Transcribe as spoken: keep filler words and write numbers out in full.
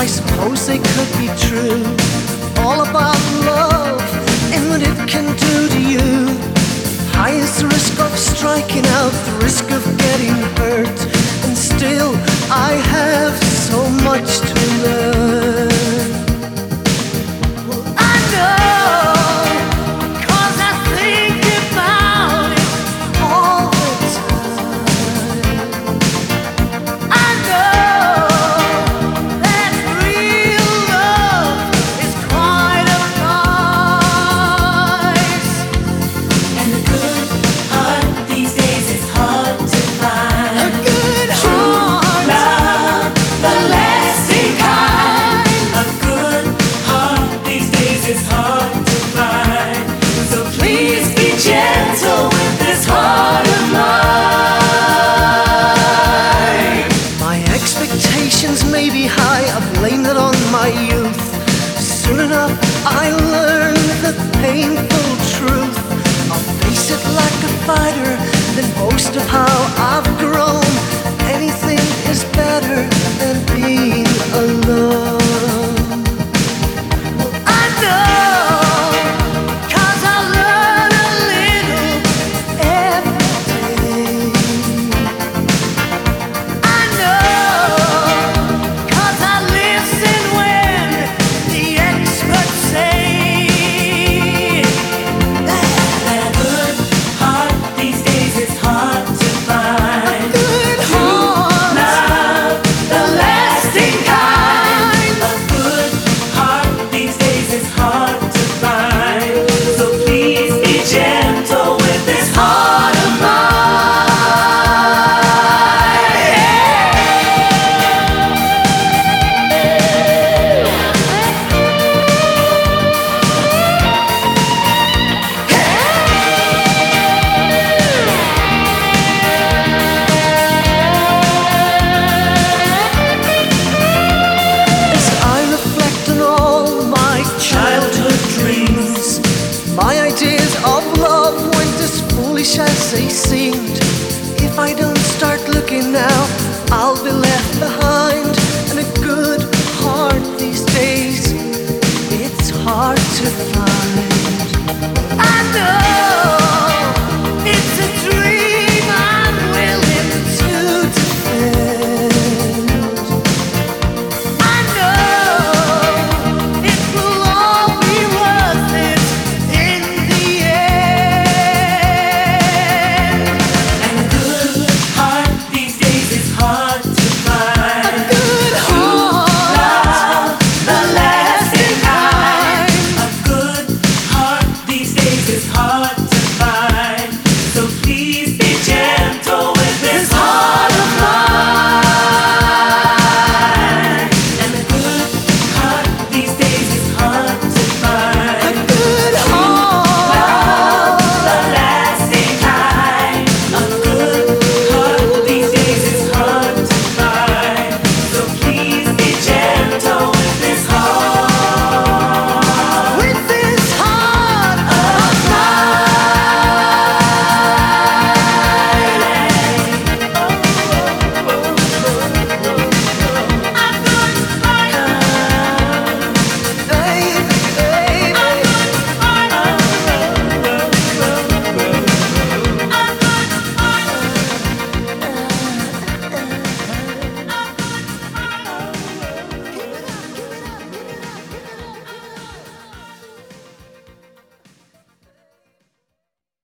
I suppose they could be true. All about love and what it can do to you. High is the risk of striking out, the risk of getting hurt, and still I have so much to learn. Well, I know, 'cause I think about it all the time. I know that real love is quite a price. And a good heart these days is hard to find. A good heart, Love, the lasting kind. A good heart these days is hard to find. So please be gentle with this heart of mine. my expectations may be high, I blame that on my youth. Soon enough I learn the painful truth. I'll face it like a fighter, then boast of how I've grown. Anything is better than being alone. Well, I know, 'cause I learn a little every day. I know, 'cause I listen when the experts say that And a good heart these days is hard to find. good heart, Love, the lasting kind. A good heart these days is hard to find. So please be gentle with this heart of as I reflect on all my childhood dreams, my ideas of love weren't as foolish as they seemed. If I don't